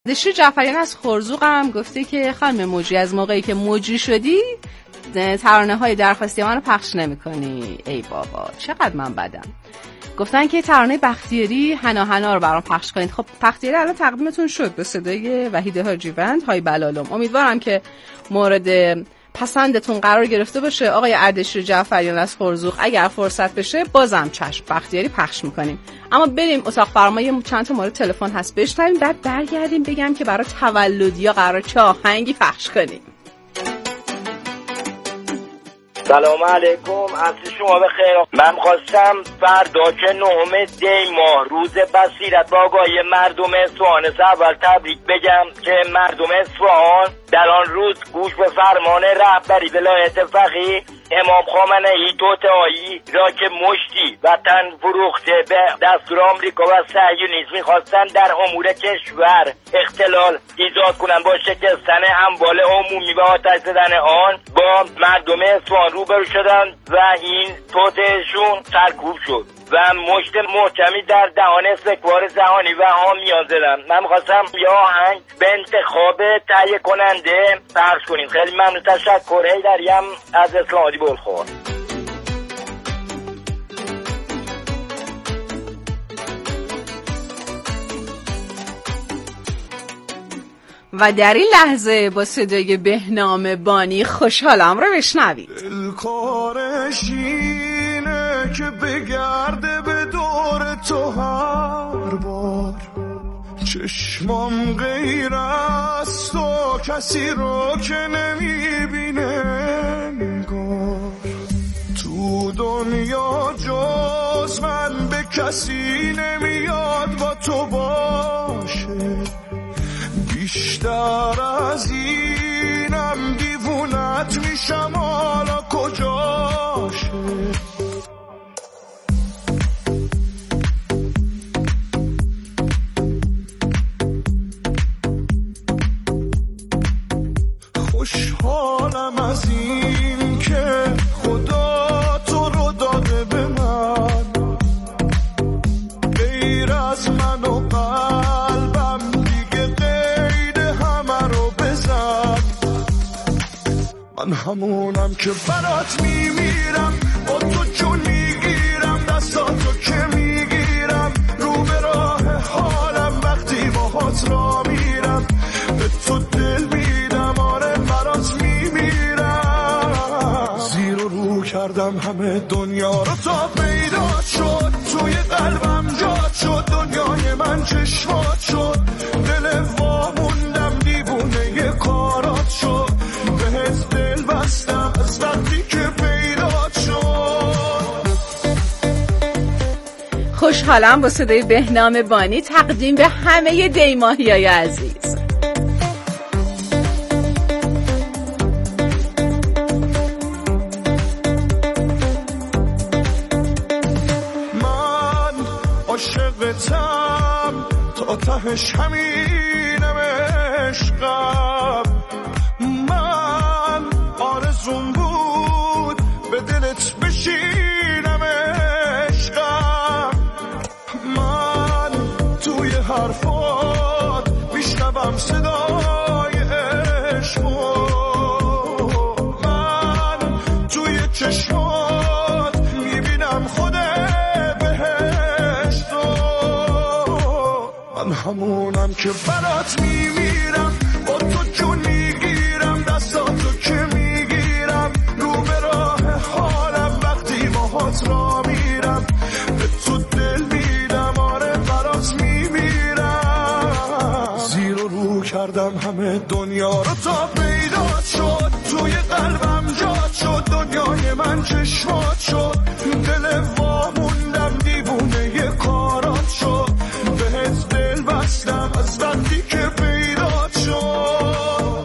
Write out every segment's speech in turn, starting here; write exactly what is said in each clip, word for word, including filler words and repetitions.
دشی جعفریان از خرزوق هم گفته که خانم موجی از موقعی که موجی شدی ترانه های درخواستی من رو پخش نمی کنی. ای بابا چقدر من بدم. گفتن که ترانه بختیاری حنا حنا رو برام پخش کنید. خب بختیاری الان تقدیمتون شد به صدای وحید حاجیوند های بلالم. امیدوارم که مورد پسندتون قرار گرفته باشه. آقای اردشیر جعفریان از خرزوق اگر فرصت بشه بازم چشم بختیاری پخش میکنیم. اما بریم اتاق فرمای چند تا مورد تلفن هست بشنویم، بعد برگردیم بگم که برای تولدیا قرار چه آهنگی پخش کنیم. سلام علیکم، عصر شما بخیر. من خواستم فردا که نهم دی ماه روز بصیرت با آگاهی مردم اصفهان اول تبریک بگم که مردم اصفهان در آن روز گوش به فرمان رهبری ولایت فقیه امام خامنه‌ای توطئه‌ای را که مشتی وطن فروخته به دستور آمریکا و صهیونیسم می‌خواستند در امور کشور اختلال ایجاد کنند با شکستن اموال عمومی و آتش زدن آن با مردم اصفهان روبرو شدند و این توطئه‌شون سرکوب شد و مشت محکمی در دهان استکبار جهانی و حامیان زدن. من می‌خواستم یه آهنگ به انتخاب تهیه کننده پخش کنیم. خیلی ممنون، تشکر. حیدریم از اسلام آباد بلخور. و در این لحظه با صدای بهنام بانی خوشحالم رو بشنوید. کارش اینه که بگرده به دور تو هر بار، چشمام غیر از تو کسی رو که نمیبینه نگار، تو دنیا جز من به کسی نمیاد با تو باشه، بیشتر از اینم دیوونت میشم حالا کجاشه. خوشحالم از این که خدا تو رو داده به من، غیر از من و قلبم دیگه قید همه رو بزن. من همونم که برات میمیرم، با تو جون میگیرم، دستاتو که میگیرم، رو به راه حالم وقتی باهات را میرم، به تو دل میدم، آره برات میمیرم. زیر و رو کردم همه دنیا رو تا پیدا شد، توی قلبم جات شد، دنیای من چشمات شد، دل واموندم دیوونه کارات شد، بهت دل بستم از وقتی که پیدات شد. خوشحالم با صدای بهنام بانی تقدیم به همه دیماهیای عزیز. من عاشقتم تا تهش همینم عشقم، من آرزوم بود به دلت بشینم عشقم، من توی حرفات میشنوم صدای عشقو، من توی چشمات میبینم خود بهشتو. من همونم که برات میمیرم، با تو جون میگیرم، دستاتو که میگیرم، رو به راه حالم وقتی باهات را میرم، به تو دل میدم، آره برات میمیرم. زیر و رو کردم همه دنیا رو تا پیدات شد، توی قلبم جات شد، دنیای من چشمات شد، دل واموندم دیوونه کارات شد، بهت دل بستم از وقتی که پیدات شد.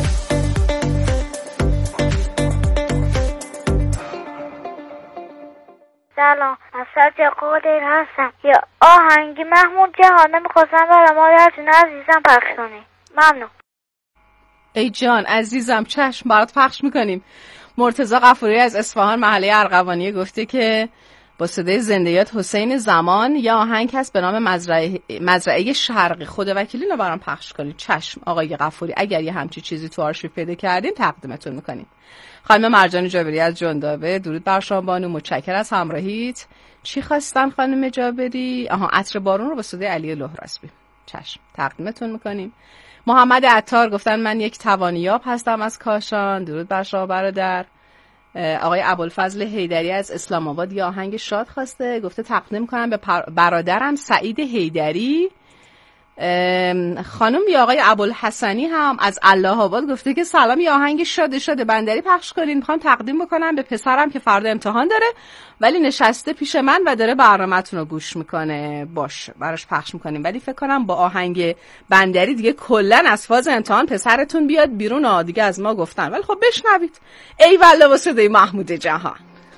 سلام، از سرچه قادر هستم. یا آهنگی محمود جهانه میخواستم برای مادرتون عزیزم پخش کنی. ممنون. ای جان عزیزم، چشم برات پخش میکنیم. مرتضی غفوری از اصفهان محله ارغوانی گفته که با صدای زنده‌یاد حسین زمان. یا آهنگ هست به نام مزرعه مزرعه شرقی. خدا وکیلی اینو برام پخش کنید. چشم آقای غفوری، اگر یه همچی چیزی تو آرشیو پیدا کردین تقدیمتون میکنیم. خانم مرجان جابری از جندابه، درود بر شما بانو، متشکرم از همراهیت. چی خواستن خانم جابری؟ آها، عطر بارون رو با صدای علی لهراسبی. چشم تقدیمتون میکنیم. محمد عطار گفتن من یک توانیاب هستم از کاشان، درود بر شما برادر. آقای ابوالفضل حیدری از اسلام آباد یه آهنگ شاد خواسته، گفته تقدیم کنم به برادرم سعید حیدری. خانم یا آقای ابوالحسنی هم از الله آباد گفته که سلام، یه آهنگ شاد شاد بندری پخش کنین، میخوام تقدیم بکنم به پسرم که فردا امتحان داره ولی نشسته پیش من و داره برنامه‌تون رو گوش میکنه. باش براش پخش میکنیم، ولی فکر کنم با آهنگ بندری دیگه کلا از فاز امتحان پسرتون بیاد بیرون. ها دیگه از ما گفتن، ولی خب بشنوید. ای والله با صدای محمود جهان.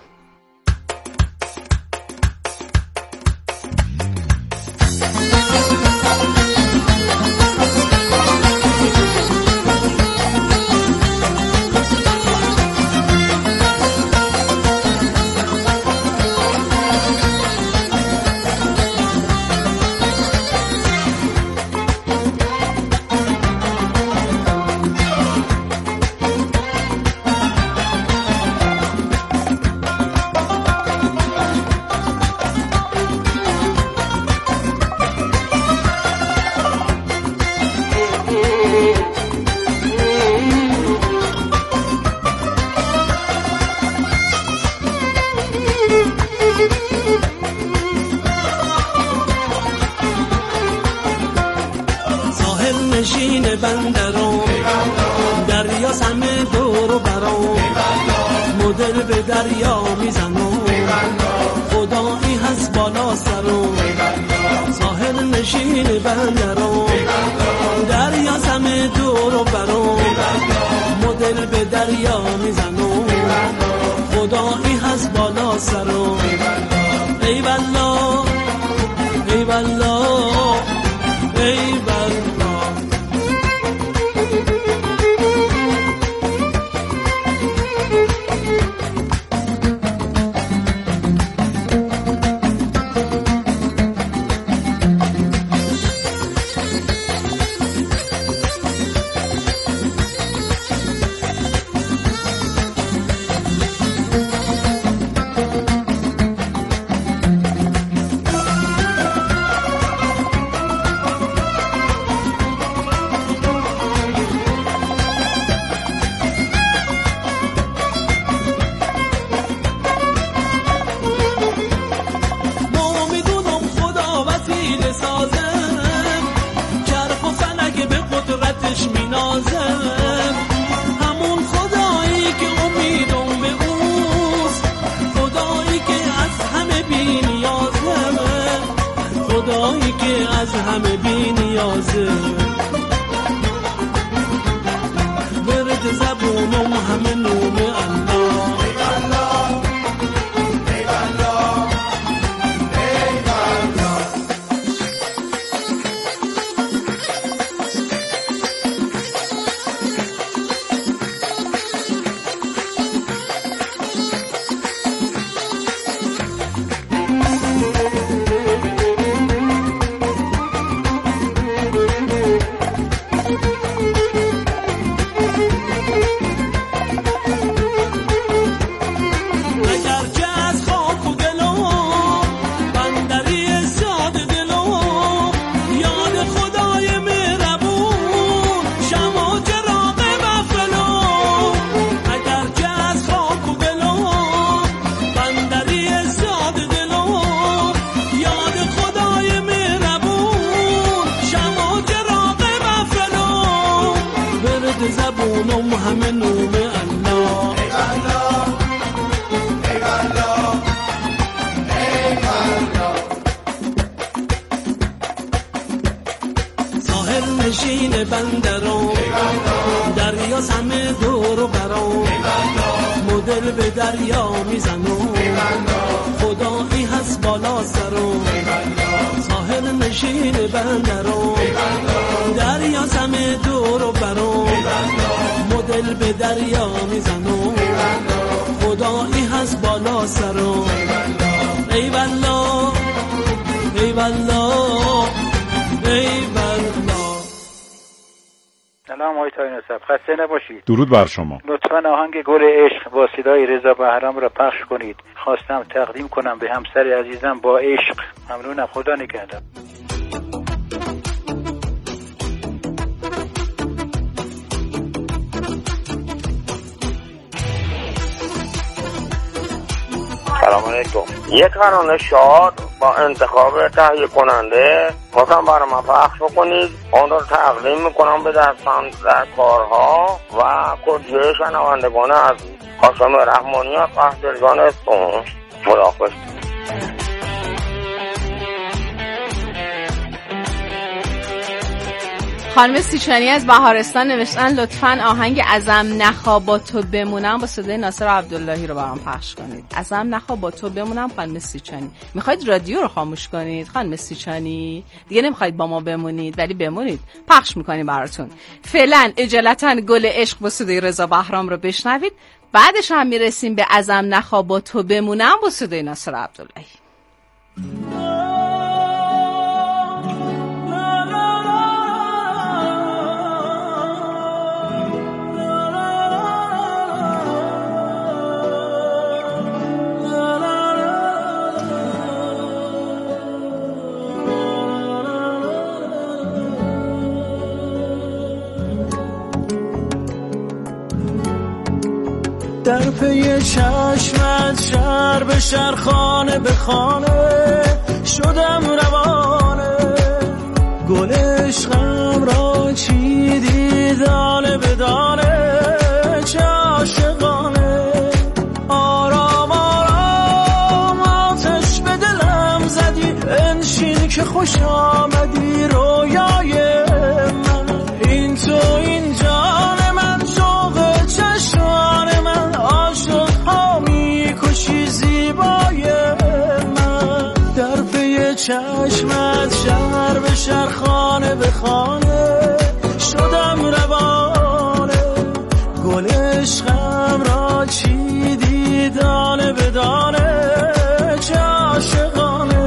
بندرم دریا همه دور و برام مدل به دریا میزنم خدایی هست بالا سرم ساحل نشین بندرم دریا همه دور و برام مدل به دریا میزنم خدایی هست بالا سرم ای والله ای والله ای والله. والله ای والله. سلام آقای طاهری نسب، خسته نباشید. درود بر شما. لطفاً آهنگ گل عشق با صدای رضا بهرام را پخش کنید. خواستم تقدیم کنم به همسر عزیزم با عشق. ممنونم، خدا نگهدار. سلام علیکم. یک قرانه شاد با انتخاب تهیه کننده خواستم برای ما پخش بکنید. اون رو تقدیم میکنم به دستاندرکارها و کلیه شنوندگان عزیز. قاسم رحمانی از قهدرگان اسفون. خداحافظ. خانم سیچانی از بهارستان نوشتن لطفاً آهنگ ازم نخواب با تو بمونم با صدای ناصر عبداللهی رو برام پخش کنید. ازم نخواب با تو بمونم. خانم سیچانی میخواید رادیو رو خاموش کنید؟ خانم سیچانی دیگه نمیخواید با ما بمونید ولی بمونید، پخش میکنیم براتون. فعلا اجالتا گل عشق با صدای رضا بهرام رو بشنوید، بعدش هم میرسیم به ازم نخواب با تو بمونم با صدای ناصر عبداللهی. در پی چشمت شهر به شهر خانه به خانه شدم روانه، گل عشقم را چیدی دانه به دانه، چه عاشقانه. آرام آرام آتش به دلم زدی، انشین که خوش آمدی رویای من. این تو این جان من، شوق چشمان من، عاشق ها میکشی زیبای من. در پی چشمت شهر به شهر خانه به خانه شدم روانه، گل عشقم را چیدی دانه به دانه، چه عاشقانه.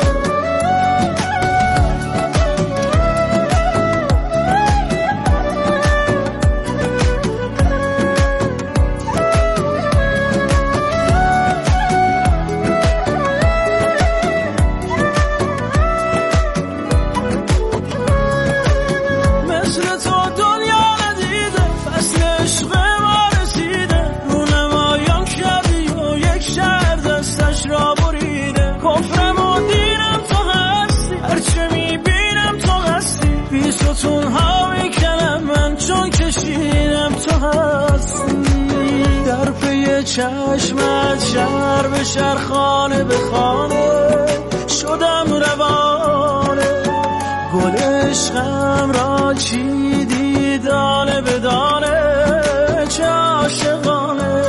در پی چشمت شهر به شهر خانه به خانه شدم روانه، گل عشقم را چیدی دانه به دانه، چه عاشقانه.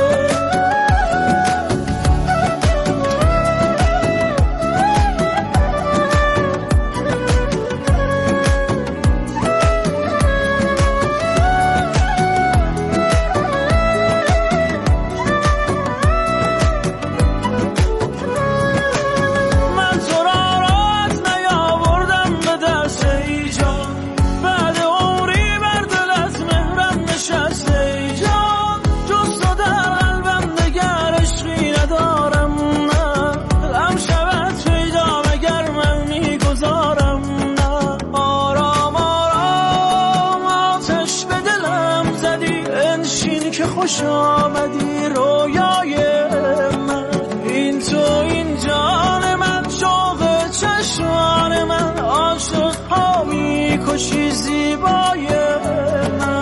خوش آمدی رویای من. این تو این جان من، شوق چشمان من، عاشق ها میکشی زیبای من.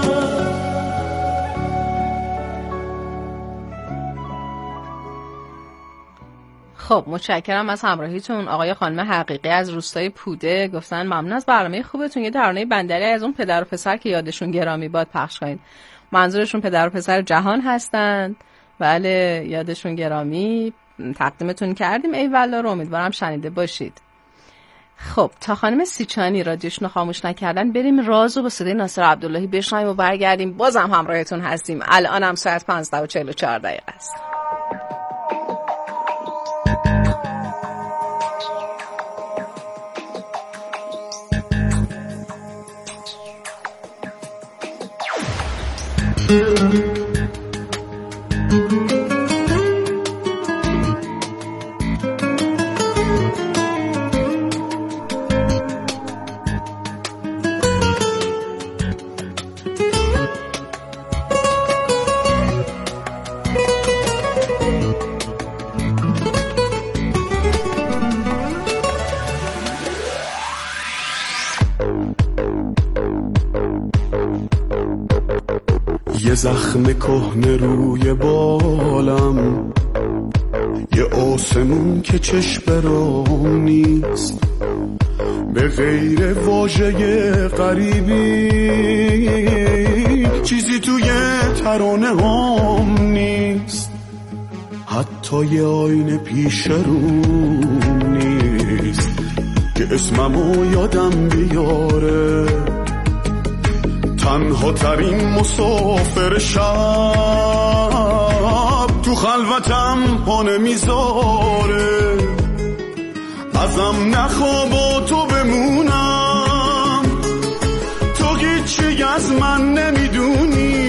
خب متشکرم از همراهیتون. آقای خانم حقیقی از روستای پوده گفتن ممنون از برنامه خوبتون. یه ترانه بندری از اون پدر و پسر که یادشون گرامی باد پخش کنید. منظورشون پدر و پسر جهان هستند. بله یادشون گرامی، تقدیمتون کردیم. ای والله رو امیدوارم شنیده باشید. خب تا خانم سیچانی رادیوشون خاموش نکردن بریم رازو با صدای ناصر عبداللهی بشنویم و برگردیم. بازم همراهتون هستیم. الان هم ساعت پانزده و چهل و چهار دقیقه است. یه زخم کهنه روی بالم، یه آسمون که چشم برام نیست، به غیر واژه غریبی چیزی توی ترانه هم نیست، حتی یه آینه پیش روم نیست که اسممو یادم بیاره. تنها ترین مسافر شب تو خلوتم پا نمیذاره، ازم نخوا با تو بمونم، تو هیچی از من نمیدونی،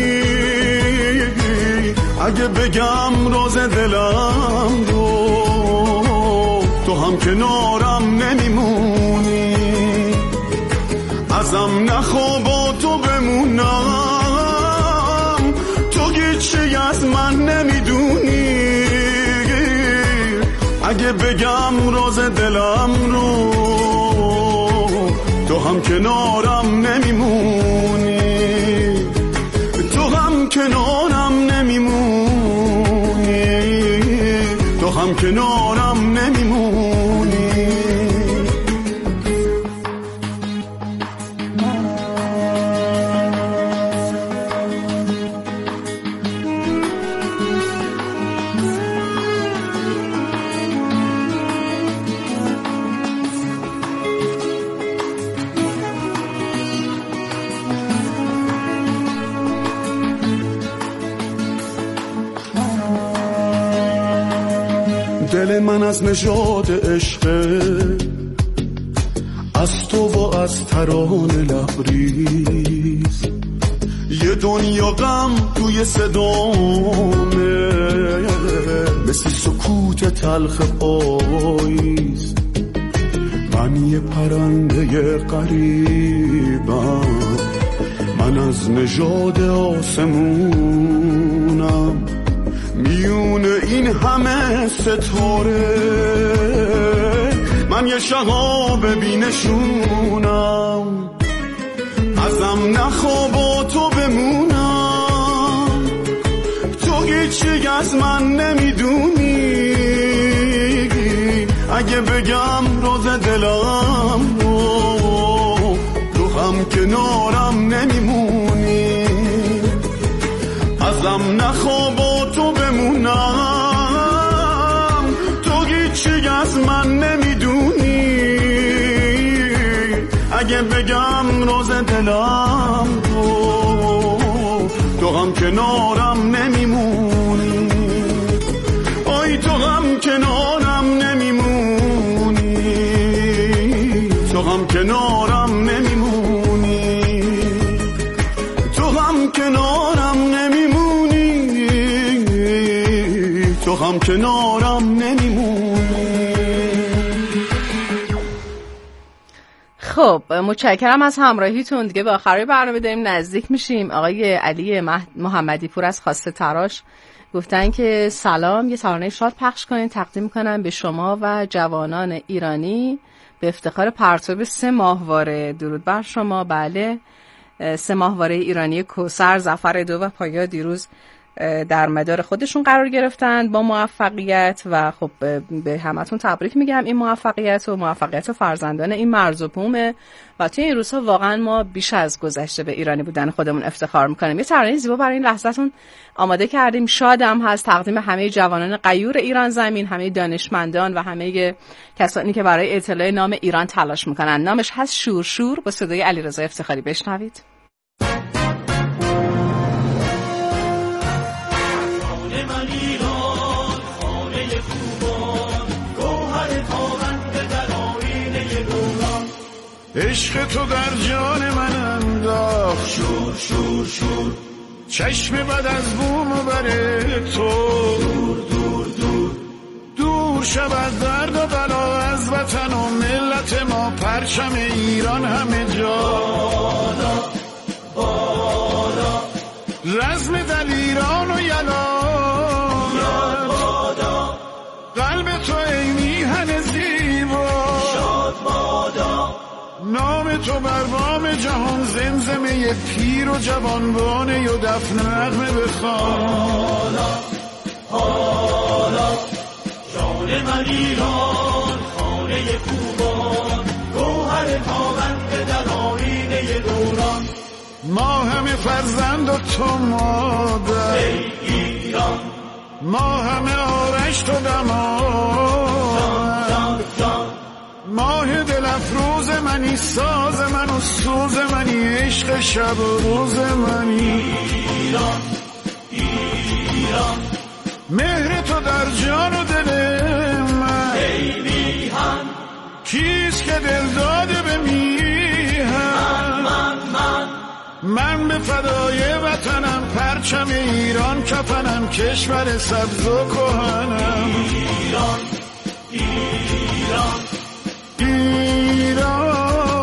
اگه بگم راز دلم رو تو هم کنارم نمیمونی، ازم نخوا با تو بمونم، تو هیچی از من نمیدونی، اگه بگم راز دلم رو تو هم کنارم نمیمونی، تو هم کنارم نمیمونی، تو هم کنارم نمیمونی. دل من از نژاد عشقه، از تو و از ترانه لبریز، یه دنیا غم توی صدامه، مثل سکوت تلخ پاییز، من یه پرنده غریبم، من از نژاد آسمونم، میون این همه ستاره من یه شهاب بینشونم، ازم نخوا با تو بمونم، تو هیچی از من نمیدونی، اگه بگم راز دلم رو تو هم کنارم نمیمونی، ازم نخوا با تو بمونم، تو هیچی از من نمیدونی، اگه بگم راز دلم رو تو هم کنارم نمیمونی، آی تو هم کنارم نمیمونی، تو هم کنارم نمیمونی، تو هم کنارم نمیمونی، تو هم کنارم نمیمونی. خب متشکرم از همراهیتون. دیگه به آخر برنامه داریم نزدیک میشیم. آقای علی محمدی پور از خواسته تراش گفتن که سلام، یه ترانه شاد پخش کنین تقدیم میکنم به شما و جوانان ایرانی به افتخار پرتاب سه ماهواره. درود بر شما. بله، سه ماهواره ایرانی کوثر، ظفر دو و پایا دیروز در مدار خودشون قرار گرفتن با موفقیت و خب به همتون تبریک میگم این موفقیت و موفقیت فرزندان این مرز و بومه و توی این روزها واقعا ما بیش از گذشته به ایرانی بودن خودمون افتخار میکنیم. یه ترانه زیبا برای این لحظه‌تون آماده کردیم، شادم هست، تقدیم همه جوانان غیور ایران زمین، همه دانشمندان و همه کسانی که برای اطلاع نام ایران تلاش میکنن. نامش هست شورشور، با صدای علیرضا افتخاری. بشنوید. عشق تو در جان من انداخت شور شور شور، چشم بد از بوم و بره تو دور دور دور دور شب از درد و بلا از وطن و ملت ما، پرچم ایران همه جا بالا بالا، رزم دلیران و یلا بادا، قلب تو ای میهن زیبا شاد بادا، نام تو بر بام جهان زمزمه پیر و جوانبانه و دفن نغمه بخوان. حالا حالا جان من ایران، خانه خوبان، گوهر تابنده در آیینه دوران. ما همه فرزند و تو مادر ای ایران، ما همه آرش تو دمار. ماه دل افروز منی، ساز من و سوز منی، عشق شب و روز منی. ایران ایران مهر تو در جان و دل من ای میهن. کیست که دل داده به میهن؟ من من من به فدای وطنم، پرچم ایران کفنم، کشور سبز و کهنم. ایران ایران ایران.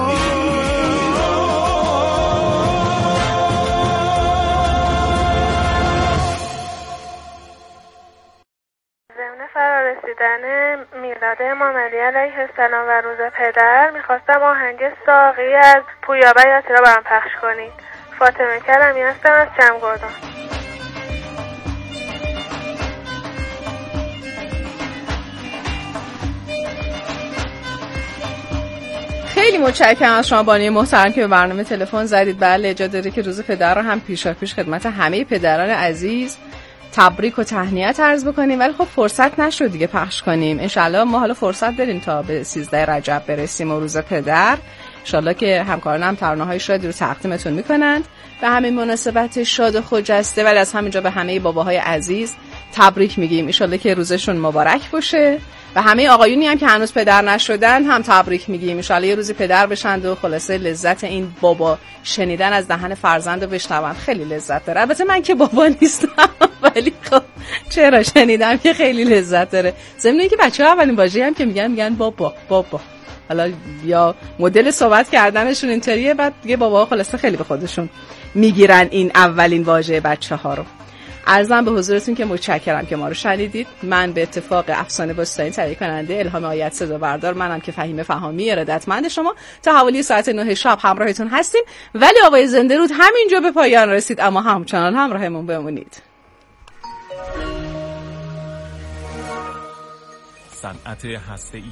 ضمن فرارسیدن میلاد امام علی علیه السلام و روز پدر میخواستم آهنگ ساقی از پویا بیاتی را برام پخش کنید. فاطمه کلمی هستم از چمگردان. خیلی متشکرم از شما بانی محترم که به برنامه تلفن زدید. بله اجازه داره که روز پدر رو هم پیشا پیش خدمت همه پدران عزیز تبریک و تهنیت عرض بکنیم، ولی خب فرصت نشد دیگه پخش کنیم. انشالله ما حالا فرصت داریم تا به سیزده رجب برسیم و روز پدر، انشالله که همکاران هم ترانه‌های شادی رو تقدیمتون میکنند. به همین مناسبت شاد و خجسته، ولی از همینجا به همه باباهای عزیز تبریک میگیم. انشالله که روزشون مبارک باشه و همه آقایونی هم که هنوز پدر نشدن هم تبریک میگیم. انشالله یه روزی پدر بشند و خلاصه لذت این بابا شنیدن از دهن فرزند رو بشنون. خیلی لذت داره. البته من که بابا نیستم ولی خب چرا شنیدم که خیلی لذت داره. ضمن اینکه بچه‌ها اولین واژه‌ای هم که میگن میگن بابا بابا. حالا یا مدل صحبت کردنشون اینطوریه، بعد دیگه باباها خلاصه خیلی به خودشون میگیرن این اولین واژه بچه‌ها رو. عرضم به حضورتون که متشکرم که ما رو شنیدید. من به اتفاق افسانه بستانی تهیه کننده الهام آیت صدا بردار، منم که فهیمه فهامی ارادتمند شما تا حوالی ساعت نه شب همراهتون هستیم. ولی آوای زنده رود همینجا به پایان رسید، اما همچنان همراهمون بمونید. صنعت هسته‌ای.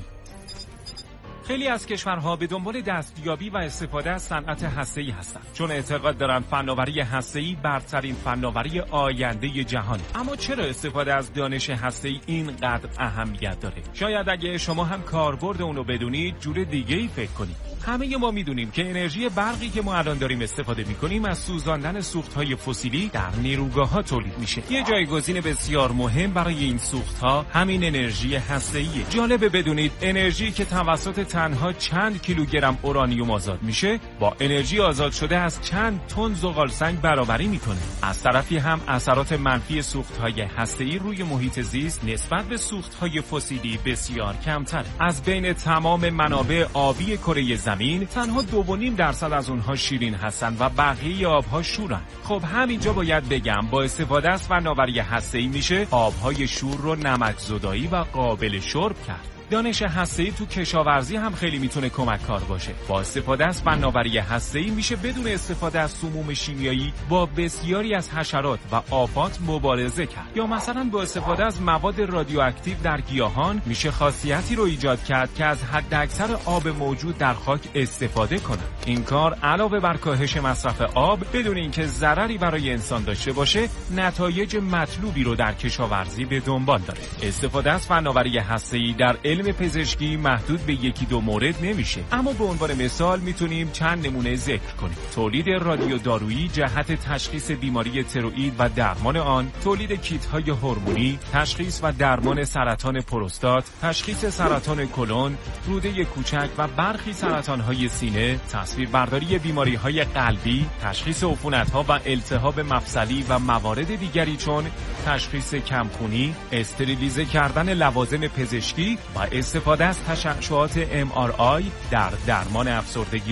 خیلی از کشورها به دنبال دستیابی و استفاده از صنعت هسته‌ای هستند، چون اعتقاد دارند فناوری هسته‌ای برترین فناوری آینده جهان. اما چرا استفاده از دانش هسته‌ای اینقدر اهمیت داره؟ شاید اگه شما هم کاربرد اونو بدونید جور دیگه‌ای فکر کنید. همه ما میدونیم که انرژی برقی که ما الان داریم استفاده میکنیم از سوزاندن سوخت‌های فسیلی در نیروگاه‌ها تولید میشه. یه جایگزین بسیار مهم برای این سوخت‌ها همین انرژی هسته‌ایه. جالبه بدونید انرژی که توسط تنها چند کیلوگرم اورانیوم آزاد میشه با انرژی آزاد شده از چند تن زغالسنگ برابری میکنه. از طرفی هم اثرات منفی سوخت‌های هسته‌ای روی محیط زیست نسبت به سوخت‌های فسیلی بسیار کمتره. از بین تمام منابع آبی کره زمین تنها دو و نیم درصد از اونها شیرین هستن و بقیه آبها شورن. خب همینجا باید بگم با استفاده از فناوری هسته‌ای میشه آبهای شور رو نمک‌زدایی و قابل شرب کرد. دانش هسته‌ای تو کشاورزی هم خیلی میتونه کمک کار باشه. با استفاده از فناوری هسته‌ای میشه بدون استفاده از سموم شیمیایی با بسیاری از حشرات و آفات مبارزه کرد. یا مثلا با استفاده از مواد رادیواکتیو در گیاهان میشه خاصیتی رو ایجاد کرد که از حداکثر آب موجود در خاک استفاده کنه. این کار علاوه بر کاهش مصرف آب بدون اینکه ضرری برای انسان داشته باشه، نتایج مطلوبی رو در کشاورزی به دنبال داره. استفاده از فناوری هسته‌ای در علم پزشکی محدود به یکی دو مورد نمیشه، اما به عنوان مثال میتونیم چند نمونه ذکر کنیم. تولید رادیو دارویی جهت تشخیص بیماری تروئید و درمان آن، تولید کیت‌های هورمونی، تشخیص و درمان سرطان پروستات، تشخیص سرطان کلون، روده کوچک و برخی سرطان‌های سینه، تصویربرداری بیماری‌های قلبی، تشخیص عفونت‌ها و التهاب مفصلی و موارد دیگری چون تشخیص کمخونی، استریلیزه کردن لوازم پزشکی و استفاده از تشعشعات ام آر آی در درمان افسردگی ها.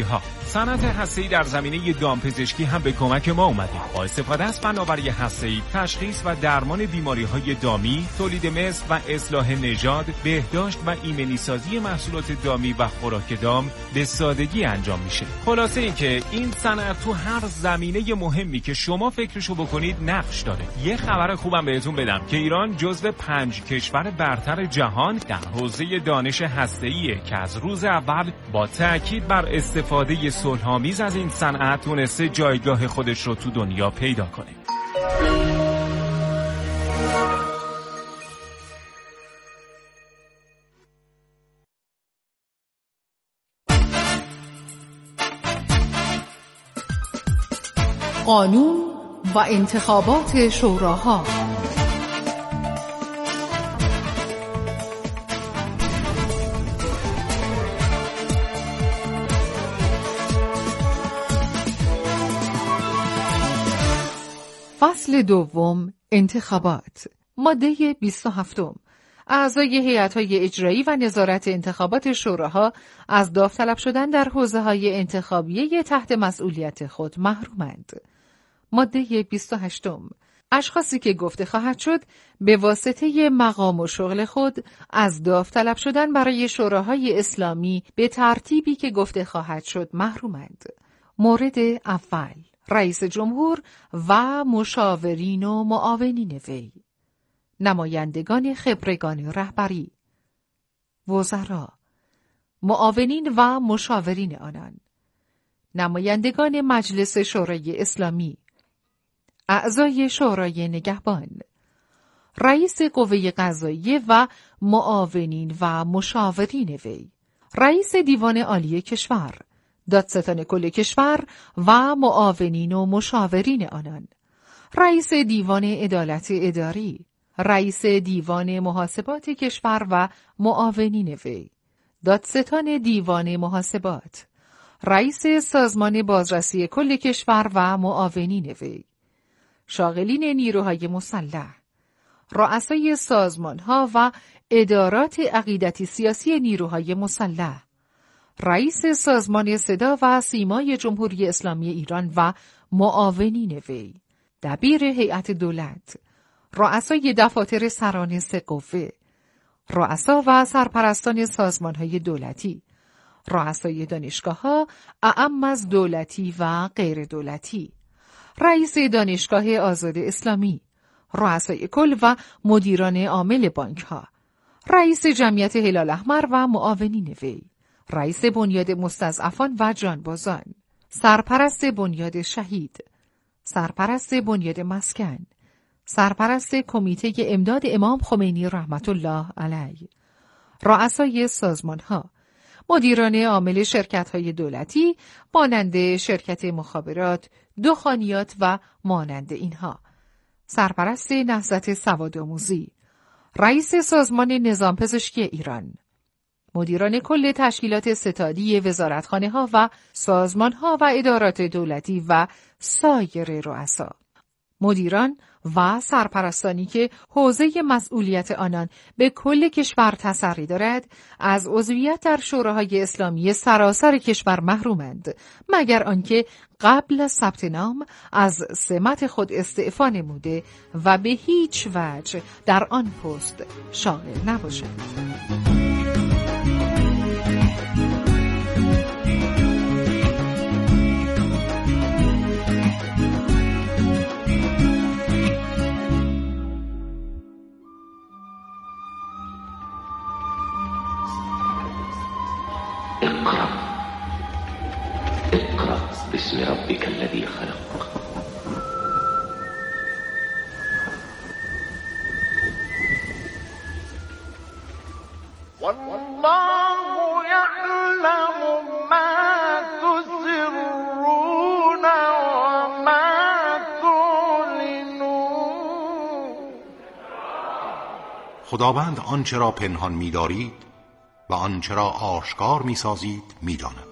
صنعت هسته‌ای در زمینه دامپزشکی هم به کمک ما اومده. با استفاده از فناوری هسته‌ای، تشخیص و درمان بیماری‌های دامی، تولید مثل و اصلاح نژاد، بهداشت و ایمنی‌سازی محصولات دامی و خوراک دام به سادگی انجام میشه. خلاصه اینکه این صنعت تو هر زمینه مهمی که شما فکرشو بکنید نقش داره. یه خبر خوبم بهتون بدم که ایران جزو پنج کشور برتر جهان در حوزه دانش هسته‌ایه که از روز اول با تأکید بر استفاده صلح‌آمیز از این صنعت تونسته جایگاه خودش رو تو دنیا پیدا کنه. قانون و انتخابات شوراها. فصل دوم، انتخابات. ماده بیست و هفت. اعضای هیئت‌های اجرایی و نظارت انتخابات شوراها از داوطلب شدن در حوزه‌های انتخابیه تحت مسئولیت خود محرومند. ماده بیست و هشت. اشخاصی که گفته خواهد شد به واسطه مقام و شغل خود از داوطلب شدن برای شوراهای اسلامی به ترتیبی که گفته خواهد شد محرومند. مورد اول، رئیس جمهور و مشاورین و معاونین وی، نمایندگان خبرگان رهبری، وزرا، معاونین و مشاورین آنان، نمایندگان مجلس شورای اسلامی، اعضای شورای نگهبان، رئیس قوه قضاییه و معاونین و مشاورین وی، رئیس دیوان عالی کشور، دادستان کل کشور و معاونین و مشاورین آنان، رئیس دیوان عدالت اداری، رئیس دیوان محاسبات کشور و معاونین وی، دادستان دیوان محاسبات، رئیس سازمان بازرسی کل کشور و معاونین وی، شاغلین نیروهای مسلح، رؤسای سازمانها و ادارات عقیدتی سیاسی نیروهای مسلح، رئیس سازمان صدا و سیمای جمهوری اسلامی ایران و معاونین وی، دبیر هیئت دولت، رؤسای دفاتر سران سه قوه، رؤسا و سرپرستان سازمانهای دولتی، رؤسای دانشگاه‌ها اعم از دولتی و غیر دولتی، رئیس دانشگاه آزاد اسلامی، رؤسای کل و مدیران عامل بانک‌ها، رئیس جمعیت هلال احمر و معاونین وی، رئیس بنیاد مستضعفان و جانبازان، سرپرست بنیاد شهید، سرپرست بنیاد مسکن، سرپرست کمیته امداد امام خمینی رحمت الله علیه، رؤسای سازمان‌ها، مدیران عامل شرکت‌های دولتی مانند شرکت مخابرات، دخانیات و مانند اینها، سرپرست نهضت سوادآموزی، رئیس سازمان نظام پزشکی ایران، مدیران کل تشکیلات ستادی وزارتخانه‌ها و سازمان‌ها و ادارات دولتی و سایر رؤسا، مدیران و سرپرستانی که حوزه مسئولیت آنان به کل کشور تسری دارد از عضویت در شوراهای اسلامی سراسر کشور محرومند، مگر آنکه قبل از ثبت نام از سمت خود استعفا نموده و به هیچ وجه در آن پست شاغل نباشند. اقرأ اقرأ باسم ربك الذي خلق. والله يعلم ما تسرون وما تعلنون. خداوند آنچه را پنهان می‌دارید و آنچه را آشکار می‌سازید می‌داند.